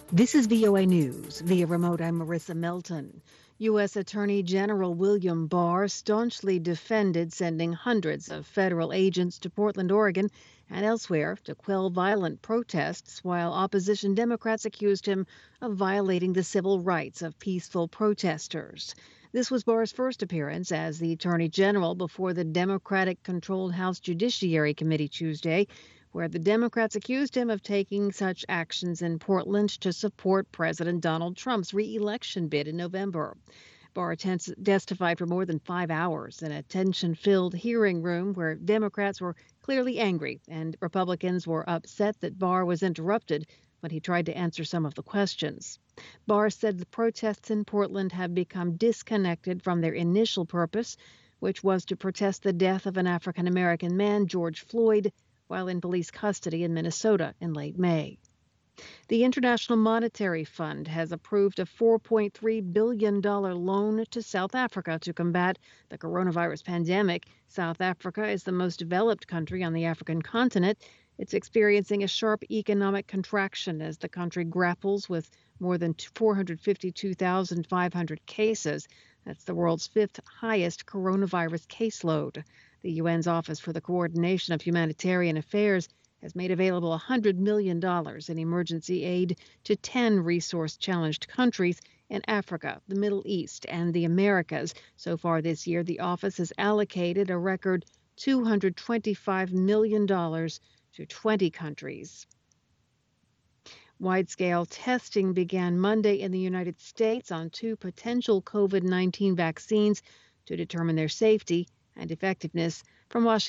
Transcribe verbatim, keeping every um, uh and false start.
This is V O A News. Via remote, I'm Marissa Melton. U S. Attorney General William Barr staunchly defended sending hundreds of federal agents to Portland, Oregon, and elsewhere to quell violent protests, while opposition Democrats accused him of violating the civil rights of peaceful protesters. This was Barr's first appearance as the Attorney General before the Democratic-controlled House Judiciary Committee Tuesday, where the Democrats accused him of taking such actions in Portland to support President Donald Trump's re-election bid in November. Barr testified for more than five hours in a tension-filled hearing room where Democrats were clearly angry and Republicans were upset that Barr was interrupted when he tried to answer some of the questions. Barr said the protests in Portland have become disconnected from their initial purpose, which was to protest the death of an African-American man, George Floyd, while in police custody in Minnesota in late May. The International Monetary Fund has approved a four point three billion dollars loan to South Africa to combat the coronavirus pandemic. South Africa is the most developed country on the African continent. It's experiencing a sharp economic contraction as the country grapples with more than four hundred fifty-two thousand five hundred cases. That's the world's fifth highest coronavirus caseload. The U N's Office for the Coordination of Humanitarian Affairs has made available one hundred million dollars in emergency aid to ten resource-challenged countries in Africa, the Middle East, and the Americas. So far this year, the office has allocated a record two hundred twenty-five million dollars to twenty countries. Wide-scale testing began Monday in the United States on two potential COVID nineteen vaccines to determine their safety and effectiveness. From Washington.